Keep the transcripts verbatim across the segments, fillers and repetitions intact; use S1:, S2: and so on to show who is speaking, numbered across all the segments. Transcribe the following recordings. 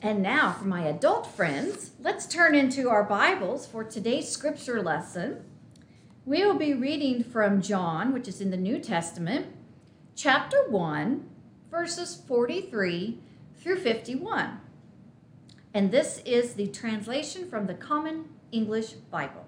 S1: And now, for my adult friends, let's turn into our Bibles for today's scripture lesson. We will be reading from John, which is in the New Testament, chapter one, verses forty-three through fifty-one. And this is the translation from the Common English Bible.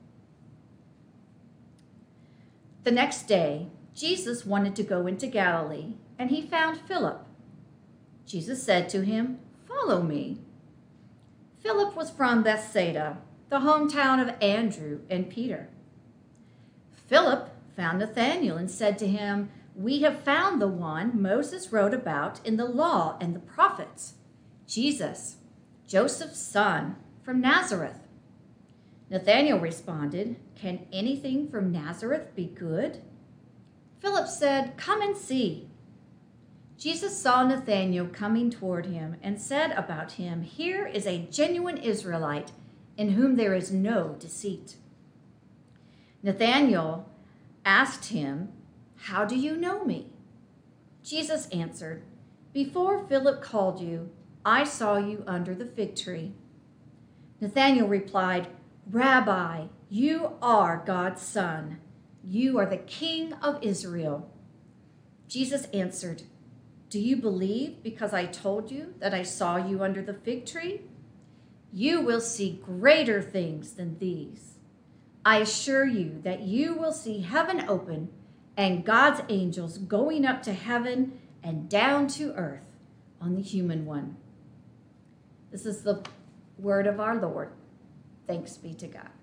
S1: The next day, Jesus wanted to go into Galilee, and he found Philip. Jesus said to him, "Follow me." Philip was from Bethsaida, the hometown of Andrew and Peter. Philip found Nathanael and said to him, "We have found the one Moses wrote about in the law and the prophets, Jesus, Joseph's son, from Nazareth." Nathanael responded, "Can anything from Nazareth be good?" Philip said, "Come and see." Jesus saw Nathanael coming toward him and said about him, "Here is a genuine Israelite in whom there is no deceit." Nathanael asked him, "How do you know me?" Jesus answered, "Before Philip called you, I saw you under the fig tree." Nathanael replied, "Rabbi, you are God's son. You are the King of Israel." Jesus answered, "Do you believe because I told you that I saw you under the fig tree? You will see greater things than these. I assure you that you will see heaven open and God's angels going up to heaven and down to earth on the human one." This is the word of our Lord. Thanks be to God.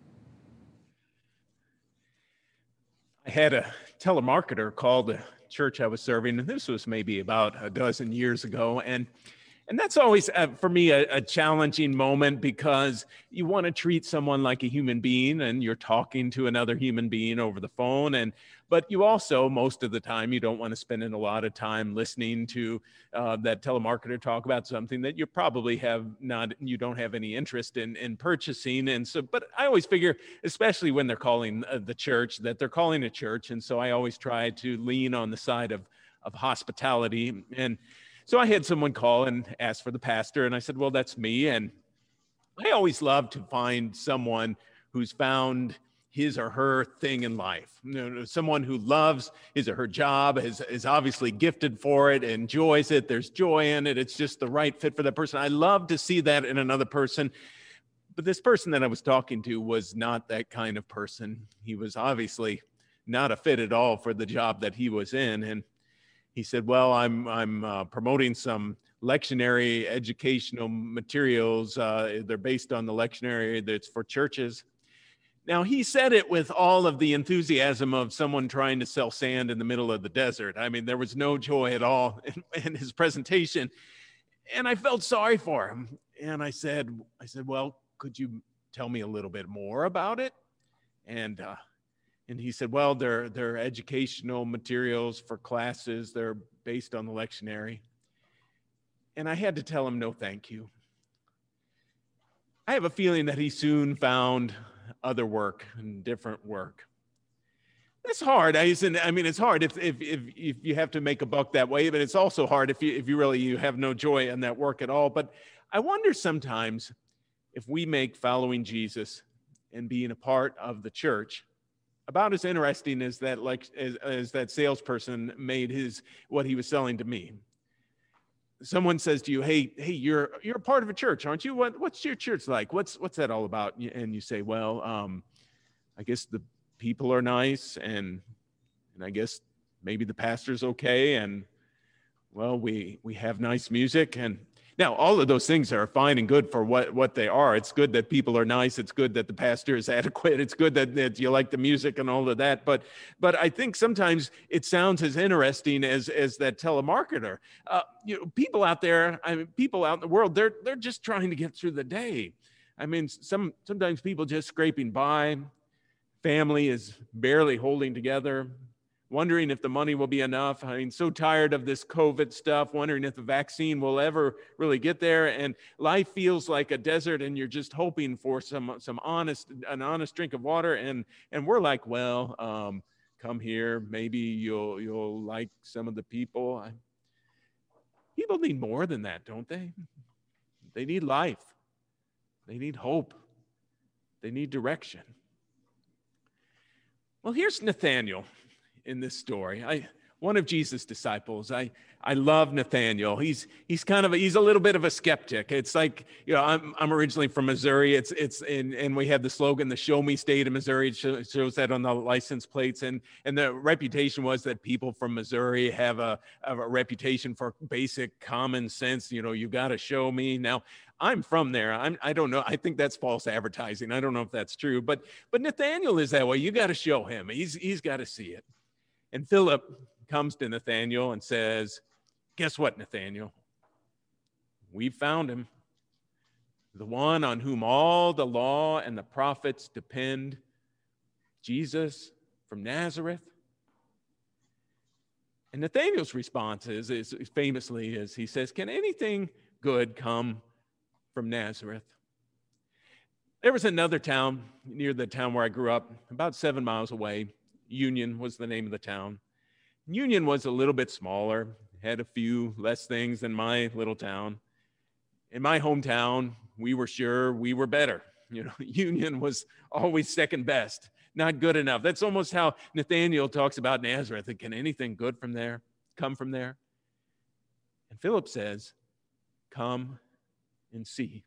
S2: I had a telemarketer call the church I was serving, and this was maybe about a dozen years ago. And and that's always, uh, for me, a, a challenging moment because you want to treat someone like a human being, and you're talking to another human being over the phone. And but you also, most of the time, you don't want to spend a lot of time listening to uh, that telemarketer talk about something that you probably have not, you don't have any interest in in purchasing. And so, but I always figure, especially when they're calling uh, the church, that they're calling a church. And so I always try to lean on the side of of hospitality. And so I had someone call and ask for the pastor, and I said, "Well, that's me." And I always love to find someone who's found his or her thing in life. You know, someone who loves his or her job, is, is obviously gifted for it, enjoys it, there's joy in it, it's just the right fit for that person. I love to see that in another person. But this person that I was talking to was not that kind of person. He was obviously not a fit at all for the job that he was in. And he said, "Well, I'm I'm uh, promoting some lectionary educational materials. Uh, they're based on the lectionary that's for churches." Now, he said it with all of the enthusiasm of someone trying to sell sand in the middle of the desert. I mean, there was no joy at all in, in his presentation. And I felt sorry for him. And I said, I said, "Well, could you tell me a little bit more about it?" And uh, And he said, "Well, they're, they're educational materials for classes. They're based on the lectionary." And I had to tell him, no, thank you. I have a feeling that he soon found other work and different work. That's hard. I I mean, it's hard if, if if if you have to make a buck that way, but it's also hard if you if you really you have no joy in that work at all. But I wonder sometimes if we make following Jesus and being a part of the church about as interesting as that like as, as that salesperson made his what he was selling to me. Someone says to you, "Hey, hey, you're you're a part of a church, aren't you? What what's your church like? What's what's that all about?" And you say, "Well, um, I guess the people are nice, and and I guess maybe the pastor's okay, and well, we we have nice music." And now all of those things are fine and good for what what they are. It's good that people are nice. It's good that the pastor is adequate. It's good that, that you like the music and all of that. But but I think sometimes it sounds as interesting as as that telemarketer. Uh, you know, people out there, I mean, people out in the world, they're they're just trying to get through the day. I mean, some sometimes people just scraping by. Family is barely holding together, wondering if the money will be enough. I mean, so tired of this COVID stuff, wondering if the vaccine will ever really get there. And life feels like a desert, and you're just hoping for some some honest, an honest drink of water. And and we're like, well, um, come here. Maybe you'll you'll like some of the people. I, people need more than that, don't they? They need life. They need hope. They need direction. Well, here's Nathanael in this story. I, one of Jesus' disciples. I, I love Nathanael. He's he's kind of a, he's a little bit of a skeptic. It's like, you know, I'm I'm originally from Missouri. It's it's and and we have the slogan, the "Show Me State of Missouri." It shows, shows that on the license plates, and and the reputation was that people from Missouri have a have a reputation for basic common sense. You know, you got to show me. Now, I'm from there. I'm I don't know. I think that's false advertising. I don't know if that's true, but but Nathanael is that way. You got to show him. He's he's got to see it. And Philip comes to Nathanael and says, "Guess what, Nathanael? We found him, the one on whom all the law and the prophets depend, Jesus from Nazareth." And Nathanael's response is, is famously is he says, "Can anything good come from Nazareth?" There was another town near the town where I grew up, about seven miles away. Union was the name of the town. Union was a little bit smaller, had a few less things than my little town. In my hometown, we were sure we were better. You know, Union was always second best, not good enough. That's almost how Nathanael talks about Nazareth. Can anything good from there come from there? And Philip says, "Come and see."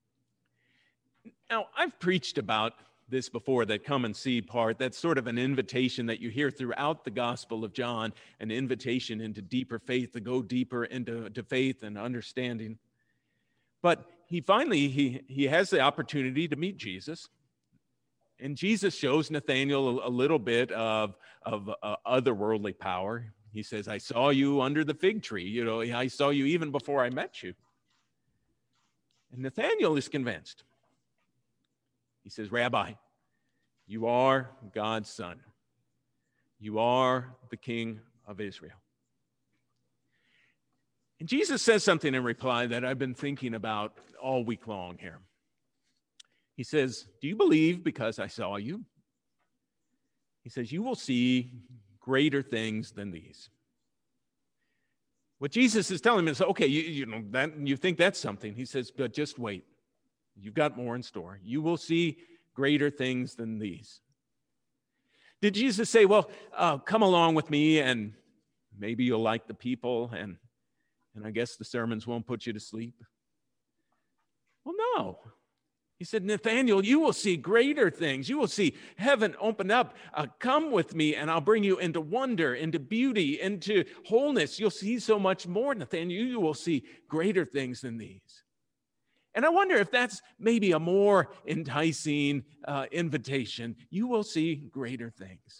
S2: Now, I've preached about this before, that come and see part. That's sort of an invitation that you hear throughout the Gospel of John, an invitation into deeper faith, to go deeper into to faith and understanding. But he finally, he, he has the opportunity to meet Jesus. And Jesus shows Nathanael a, a little bit of, of uh, otherworldly power. He says, "I saw you under the fig tree. You know, I saw you even before I met you." And Nathanael is convinced. He says, "Rabbi, you are God's son. You are the King of Israel." And Jesus says something in reply that I've been thinking about all week long here. He says, "Do you believe because I saw you?" He says, "You will see greater things than these." What Jesus is telling him is, okay, you, you know, that you think that's something. He says, but just wait. You've got more in store. You will see greater things than these. Did Jesus say, well, uh, come along with me and maybe you'll like the people and, and I guess the sermons won't put you to sleep? Well, no. He said, Nathanael, you will see greater things. You will see heaven open up. Uh, come with me and I'll bring you into wonder, into beauty, into wholeness. You'll see so much more, Nathanael. You will see greater things than these. And I wonder if that's maybe a more enticing uh, invitation. You will see greater things.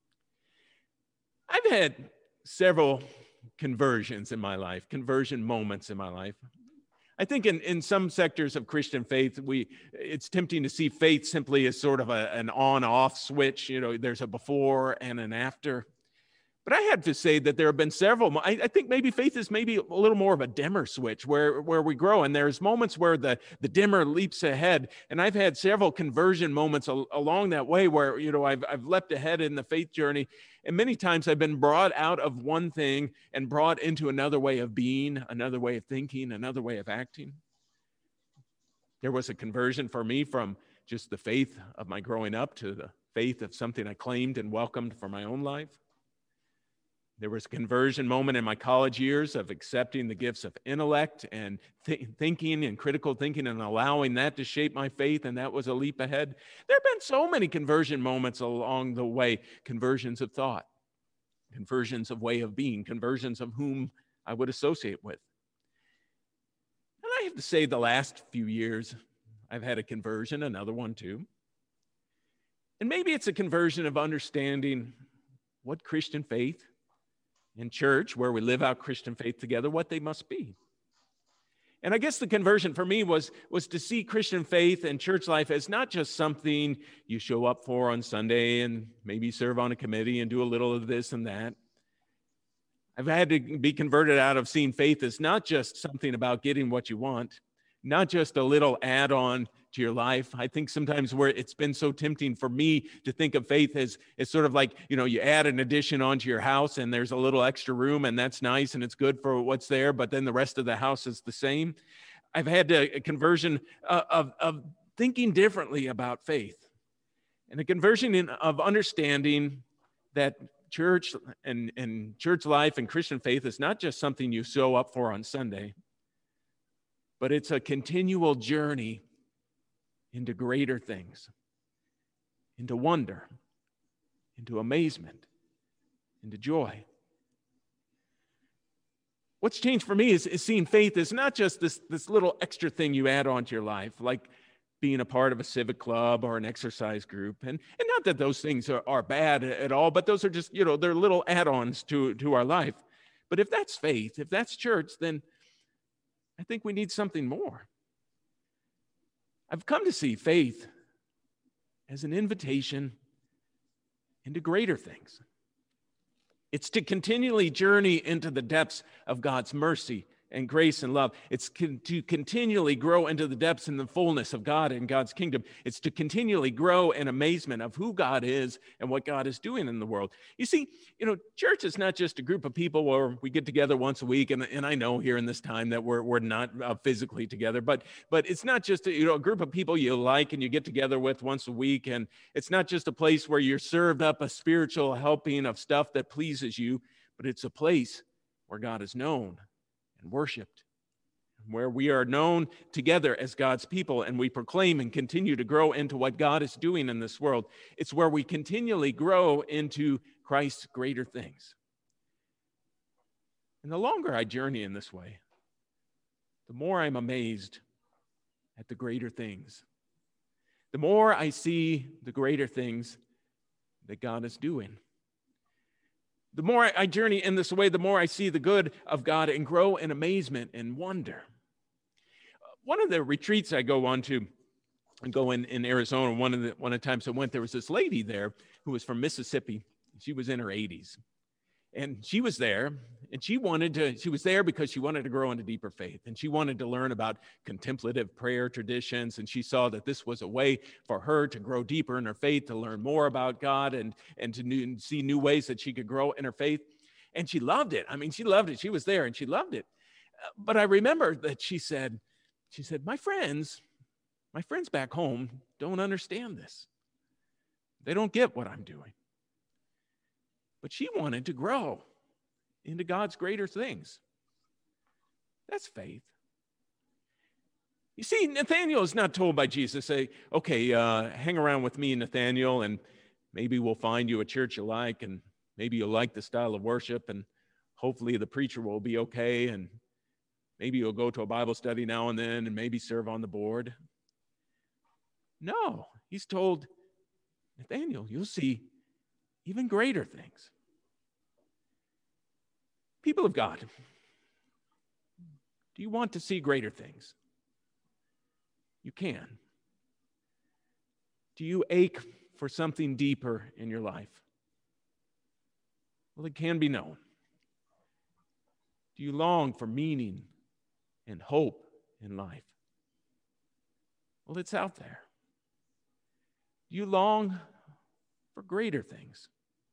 S2: I've had several conversions in my life, conversion moments in my life. I think in, in some sectors of Christian faith, we it's tempting to see faith simply as sort of a, an on-off switch. You know, there's a before and an after. But I have to say that there have been several. I, I think maybe faith is maybe a little more of a dimmer switch where, where we grow. And there's moments where the, the dimmer leaps ahead. And I've had several conversion moments al- along that way where, you know, I've, I've leapt ahead in the faith journey. And many times I've been brought out of one thing and brought into another way of being, another way of thinking, another way of acting. There was a conversion for me from just the faith of my growing up to the faith of something I claimed and welcomed for my own life. There was a conversion moment in my college years of accepting the gifts of intellect and th- thinking and critical thinking and allowing that to shape my faith, and that was a leap ahead. There have been so many conversion moments along the way, conversions of thought, conversions of way of being, conversions of whom I would associate with. And I have to say the last few years, I've had a conversion, another one too. And maybe it's a conversion of understanding what Christian faith in church, where we live out Christian faith together, what they must be. And I guess the conversion for me was, was to see Christian faith and church life as not just something you show up for on Sunday and maybe serve on a committee and do a little of this and that. I've had to be converted out of seeing faith as not just something about getting what you want, not just a little add-on to your life. I think sometimes where it's been so tempting for me to think of faith as it's sort of like, you know, you add an addition onto your house and there's a little extra room and that's nice and it's good for what's there, but then the rest of the house is the same. I've had a, a conversion uh, of, of thinking differently about faith, and a conversion in, of understanding that church and, and church life and Christian faith is not just something you show up for on Sunday, but it's a continual journey into greater things, into wonder, into amazement, into joy. What's changed for me is, is seeing faith as not just this, this little extra thing you add onto your life, like being a part of a civic club or an exercise group. And, and not that those things are, are bad at all, but those are just, you know, they're little add-ons to, to our life. But if that's faith, if that's church, then I think we need something more. I've come to see faith as an invitation into greater things. It's to continually journey into the depths of God's mercy and grace and love. It's con- to continually grow into the depths and the fullness of God and God's kingdom. It's to continually grow in amazement of who God is and what God is doing in the world. You see, you know, church is not just a group of people where we get together once a week, and, and I know here in this time that we're we're not uh, physically together, but but it's not just a, you know a group of people you like and you get together with once a week, and it's not just a place where you're served up a spiritual helping of stuff that pleases you, but it's a place where God is known and worshiped, where we are known together as God's people, and we proclaim and continue to grow into what God is doing in this world. It's where we continually grow into Christ's greater things. And the longer I journey in this way, the more I'm amazed at the greater things. The more I see the greater things that God is doing. The more I journey in this way, the more I see the good of God and grow in amazement and wonder. One of the retreats I go on to, I go in, in Arizona, one of the one of the times I went, there was this lady there who was from Mississippi. She was in her eighties. And she was there, and she wanted to, she was there because she wanted to grow into deeper faith, and she wanted to learn about contemplative prayer traditions, and she saw that this was a way for her to grow deeper in her faith, to learn more about God, and, and to new, see new ways that she could grow in her faith. And she loved it. I mean, she loved it. She was there, and she loved it. But I remember that she said, she said, my friends, my friends back home don't understand this. They don't get what I'm doing. But she wanted to grow into God's greater things. That's faith. You see, Nathanael is not told by Jesus, say, okay, uh, hang around with me, Nathanael, and maybe we'll find you a church you like, and maybe you'll like the style of worship, and hopefully the preacher will be okay, and maybe you'll go to a Bible study now and then, and maybe serve on the board. No, he's told, Nathanael, you'll see even greater things. People of God, do you want to see greater things? You can. Do you ache for something deeper in your life? Well, it can be known. Do you long for meaning and hope in life? Well, it's out there. Do you long for greater things?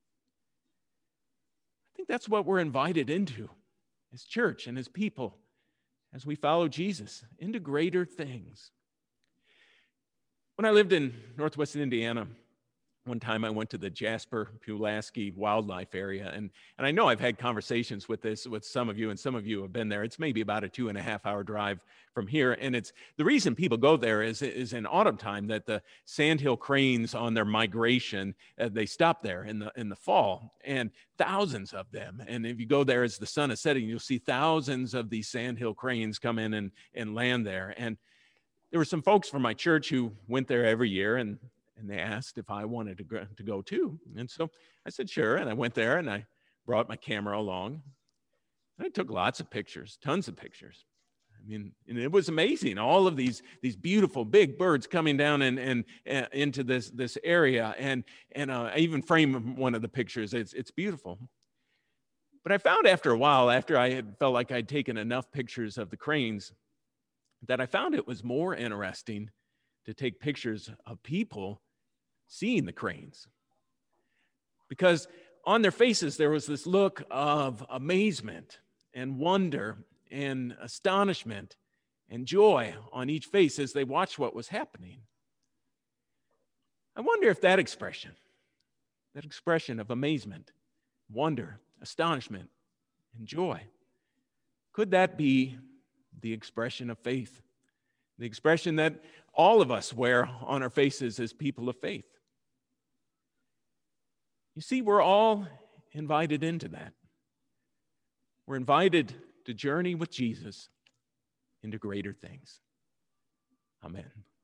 S2: I think that's what we're invited into as church and as people, as we follow Jesus, into greater things. When I lived in northwestern Indiana, one time I went to the Jasper Pulaski Wildlife Area, and, and I know I've had conversations with this with some of you, and some of you have been there. It's maybe about a two and a half hour drive from here, and it's the reason people go there is, is in autumn time that the sandhill cranes on their migration, uh, they stop there in the in the fall, and thousands of them. And if you go there as the sun is setting, you'll see thousands of these sandhill cranes come in and, and land there. And there were some folks from my church who went there every year, and And they asked if I wanted to go, to go too. And so I said, sure. And I went there and I brought my camera along. And I took lots of pictures, tons of pictures. I mean, and it was amazing. All of these, these beautiful big birds coming down and, and uh, into this, this area. And, and uh, I even framed one of the pictures. It's, it's beautiful. But I found after a while, after I had felt like I'd taken enough pictures of the cranes, that I found it was more interesting to take pictures of people seeing the cranes, because on their faces there was this look of amazement and wonder and astonishment and joy on each face as they watched what was happening. I wonder if that expression, that expression of amazement, wonder, astonishment, and joy, could that be the expression of faith? The expression that all of us wear on our faces as people of faith. You see, we're all invited into that. We're invited to journey with Jesus into greater things. Amen.